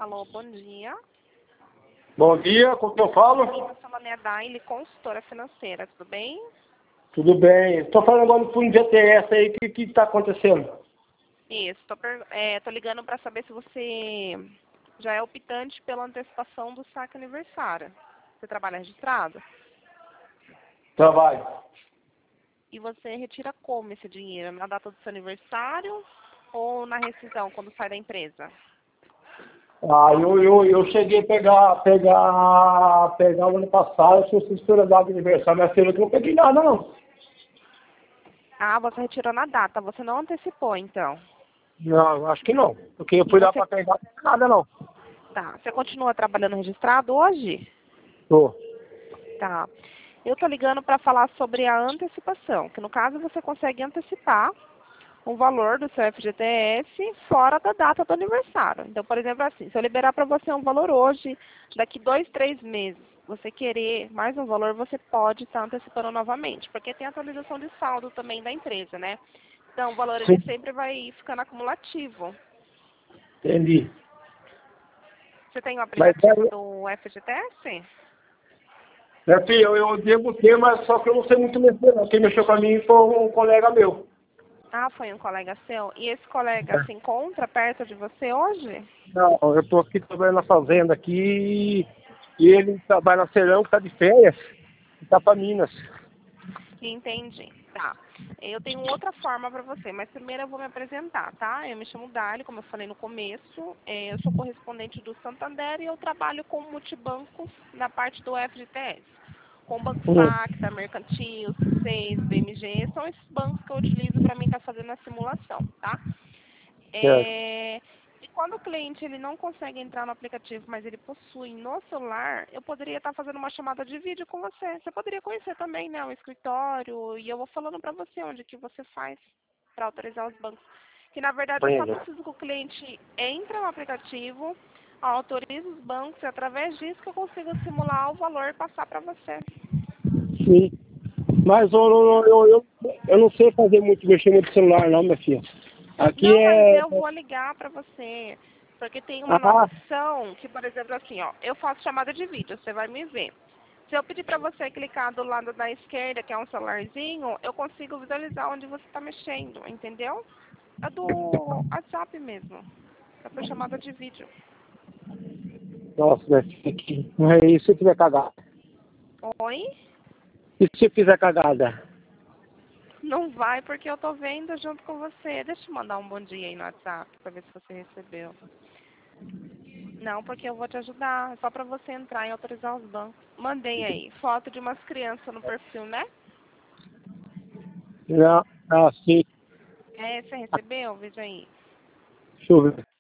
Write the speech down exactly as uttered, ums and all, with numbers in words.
Alô, bom dia. Bom dia, com quem eu falo? Meu nome é Daile, consultora financeira, tudo bem? Tudo bem. Estou falando agora por um G T S aí, o que está acontecendo? Isso, tô, per... é, tô ligando para saber se você já é optante pela antecipação do saque aniversário. Você trabalha registrado? Trabalho. E você retira como esse dinheiro? Na data do seu aniversário ou na rescisão, quando sai da empresa? Ah, eu, eu, eu cheguei a pegar, pegar, pegar o ano passado, se você espera dar de aniversário, minha filha, que eu não peguei nada, não. Ah, você retirou na data, você não antecipou, então. Não, acho que não. Porque eu E fui lá você, para pegar nada, não. tá, você continua trabalhando registrado hoje? Tô. Tá. Eu tô ligando para falar sobre a antecipação, que no caso você consegue antecipar um valor do seu F G T S fora da data do aniversário. Então, por exemplo, assim, se eu liberar para você um valor hoje, daqui dois, três meses, você querer mais um valor, você pode estar antecipando novamente, porque tem atualização de saldo também da empresa, né? Então, o valor ele Sim. sempre vai ficando acumulativo. Entendi. Você tem o Mas, aplicativo do F G T S? minha filha, eu, eu devo ter, mas só que eu não sei muito mexer, não. Quem mexeu para mim foi um colega meu. Ah, foi um colega seu. E esse colega se encontra perto de você hoje? Não, eu estou aqui trabalhando na fazenda aqui e ele trabalha na Serão, que está de férias, e está para Minas. Entendi. Tá. Eu tenho outra forma para você, mas primeiro eu vou me apresentar, tá? Eu me chamo Dali, como eu falei no começo. É, eu sou correspondente do Santander e eu trabalho com multibancos na parte do F G T S. Com o Banco Hum, Facta, Mercantil, C seis, B M G, são esses bancos que eu utilizo para mim estar fazendo a simulação, tá? certo. É, e quando o cliente ele não consegue entrar no aplicativo, mas ele possui no celular, eu poderia estar fazendo uma chamada de vídeo com você. Você poderia conhecer também, né, o escritório, e eu vou falando para você onde que você faz para autorizar os bancos. Que na verdade eu só Compreendo. preciso que o cliente entre no aplicativo, autorize os bancos e através disso que eu consigo simular o valor e passar para você. Sim. Mas eu, eu, eu, eu, eu não sei fazer muito, mexer muito no celular não, minha filha. Aqui Não, mas é... eu vou ligar para você. Porque tem uma nova Ah, opção que, por exemplo, assim, ó, eu faço chamada de vídeo, você vai me ver. Se eu pedir para você clicar do lado da esquerda, que é um celularzinho, eu consigo visualizar onde você está mexendo, entendeu? É do WhatsApp mesmo. É por chamada de vídeo. nossa, minha filha, aqui. Mas e se eu fizer cagada? Oi? E se eu fizer cagada? Não vai porque eu tô vendo junto com você. Deixa eu mandar um bom dia aí no WhatsApp para ver se você recebeu. Não, porque eu vou te ajudar. É só para você entrar e autorizar os bancos. Mandei aí. Foto de umas crianças no perfil, né? Não, ah, sim. É, você recebeu? Veja aí. Deixa eu ver.